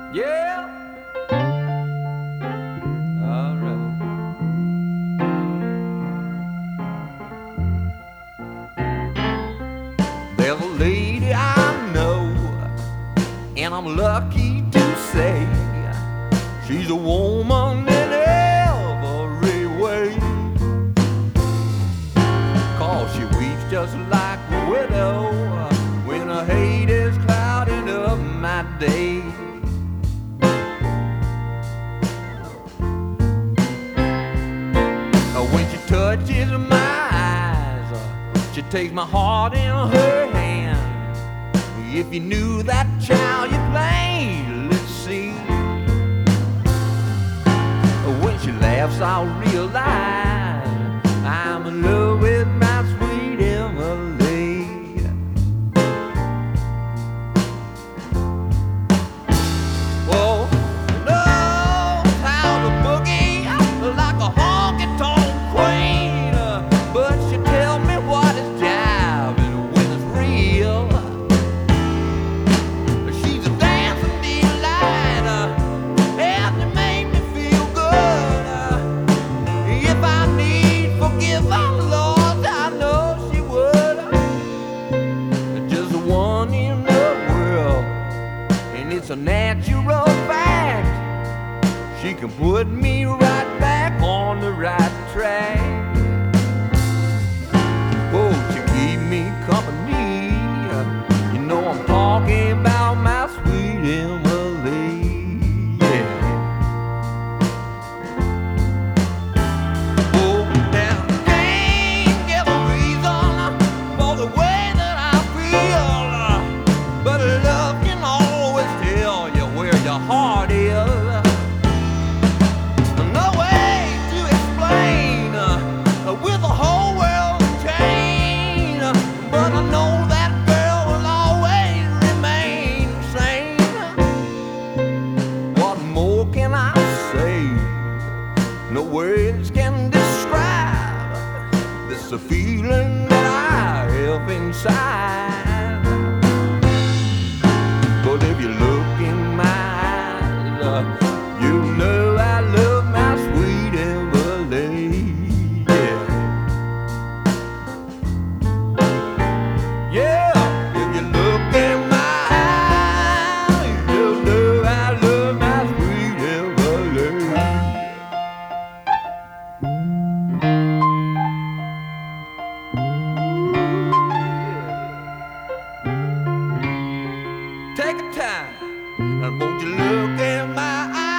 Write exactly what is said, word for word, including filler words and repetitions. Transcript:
Yeah, all right. There's a lady I know, and I'm lucky to say she's a woman in every way. 'Cause she weeps just like a widow when her hate is clouding up my day. When she touches my eyes, she takes my heart in her hand. If you knew that child you plainly see, when she laughs I'll realize I'm in love with my sweet Emily. Well, knows how to boogie like a honky-tonk queen, but she tell me what is jive and when it's real. She's a dancing delight, and it made me feel good. If I need forgive our Lord, I know she would. Just one in the world, and it's a natural fact. She can put me right back on the right track. Oh, she keep me company. You know I'm talking about my sweet Emily. Yeah. Oh, now can't give a reason for the way that I feel, but love can always tell you where your heart is. No way to explain uh, with the whole world in chain, but I know that girl will always remain sane. What more can I say? No words can describe this a feeling that I have inside. But if you look in my eyes, uh, you know I love my sweet Emily. Yeah, yeah. If you look in my eyes, you know I love my sweet Emily. Take a time, and won't you look in my eyes?